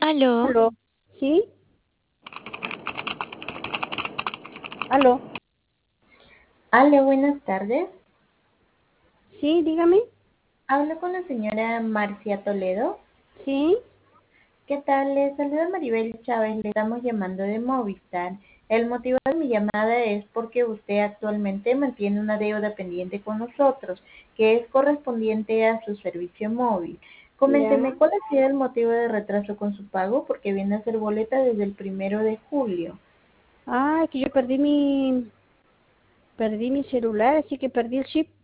Aló, Aló, ¿sí? Aló, Hola, buenas tardes. sí, dígame, Hablo con la señora Marcia Toledo. sí, ¿Qué tal? Le saluda Maribel Chávez. Le estamos llamando de Movistar. El motivo de mi llamada es porque usted actualmente mantiene una deuda pendiente con nosotros, que es correspondiente a su servicio móvil. ya. Coménteme cuál ha sido el motivo de retraso con su pago, porque viene a ser boleta desde el 1 de julio. Ah, que yo perdí mi celular, así que perdí el chip.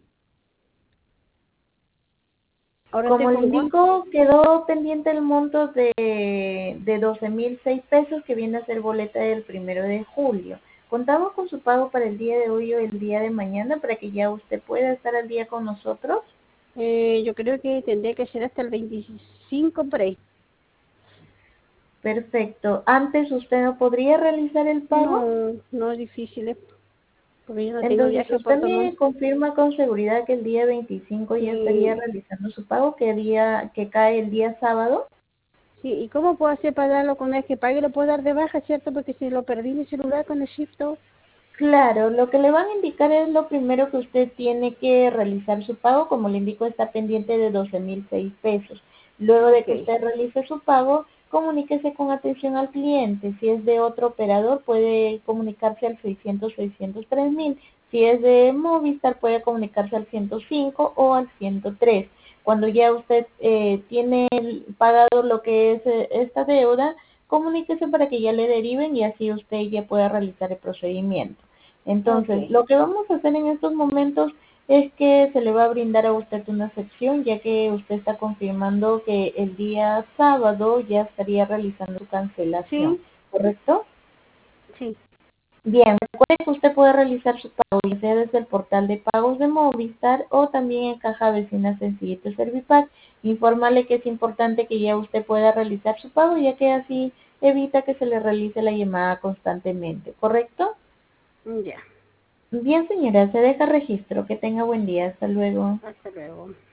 Ahora Como le tengo indico, quedó pendiente el monto de 12.006 pesos que viene a ser boleta del 1 de julio. Contamos con su pago para el día de hoy o el día de mañana para que ya usted pueda estar al día con nosotros. yo creo que tendría que ser hasta el 25 por ahí. Perfecto. Antes usted no podría realizar el pago. No, no es difícil, porque yo no tengo Entonces viaje a usted Puerto me Montt. confirma con seguridad que el día 25 ya estaría Sí, realizando su pago, que cae el día sábado. sí, ¿y cómo puedo hacer para darlo con una vez que pague? Lo puedo dar de baja, ¿cierto? Porque si lo perdí mi celular con el chip todo. Claro, lo que le van a indicar es lo primero que usted tiene que realizar su pago, como le indico, está pendiente de 12.006 pesos. Luego de Ok, que usted realice su pago, comuníquese con atención al cliente. Si es de otro operador, puede comunicarse al 600-603.000. Si es de Movistar, puede comunicarse al 105 o al 103. Cuando ya usted tiene pagado lo que es esta deuda, comuníquese para que ya le deriven y así usted ya pueda realizar el procedimiento. ok, Entonces, lo que vamos a hacer en estos momentos es que se le va a brindar a usted una sección, ya que usted está confirmando que el día sábado ya estaría realizando su cancelación, sí, ¿correcto? sí, Bien, recuerde que usted puede realizar su pago ya sea desde el portal de pagos de Movistar o también en Caja Vecina Sencillito Servipack. Informarle que es importante que ya usted pueda realizar su pago, ya que así evita que se le realice la llamada constantemente, ¿correcto? ya, Bien, señora, se deja registro. Que tenga buen día. Hasta luego. hasta luego.